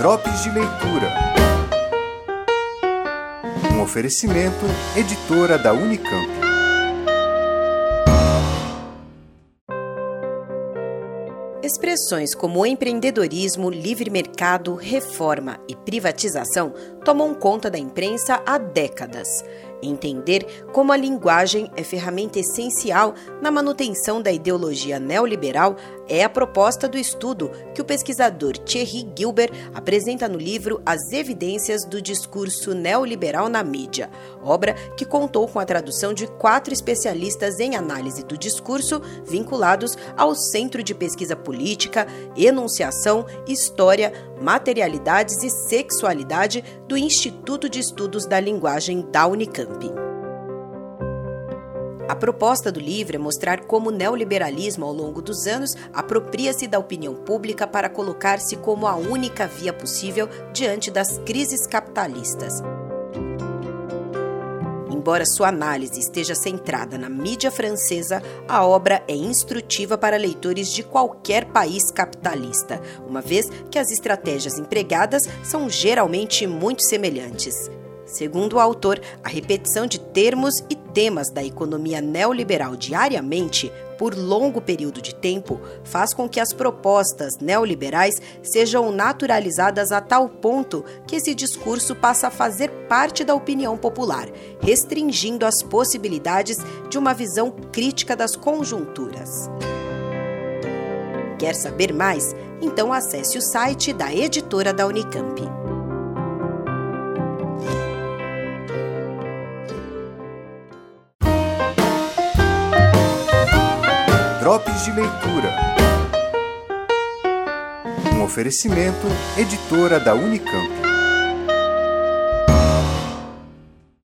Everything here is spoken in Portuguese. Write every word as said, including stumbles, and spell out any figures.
Drops de Leitura. Um oferecimento, editora da Unicamp. Expressões como empreendedorismo, livre mercado, reforma e privatização tomam conta da imprensa há décadas. Entender como a linguagem é ferramenta essencial na manutenção da ideologia neoliberal é a proposta do estudo que o pesquisador Thierry Gilbert apresenta no livro As Evidências do Discurso Neoliberal na Mídia, obra que contou com a tradução de quatro especialistas em análise do discurso vinculados ao Centro de Pesquisa Política, Enunciação, História, Materialidades e Sexualidade do Instituto de Estudos da Linguagem da Unicamp. A proposta do livro é mostrar como o neoliberalismo, ao longo dos anos, apropria-se da opinião pública para colocar-se como a única via possível diante das crises capitalistas. Embora sua análise esteja centrada na mídia francesa, a obra é instrutiva para leitores de qualquer país capitalista, uma vez que as estratégias empregadas são geralmente muito semelhantes. Segundo o autor, a repetição de termos e temas da economia neoliberal diariamente, por longo período de tempo, faz com que as propostas neoliberais sejam naturalizadas a tal ponto que esse discurso passa a fazer parte da opinião popular, restringindo as possibilidades de uma visão crítica das conjunturas. Quer saber mais? Então acesse o site da editora da Unicamp. Drops de Leitura. Um oferecimento, editora da Unicamp.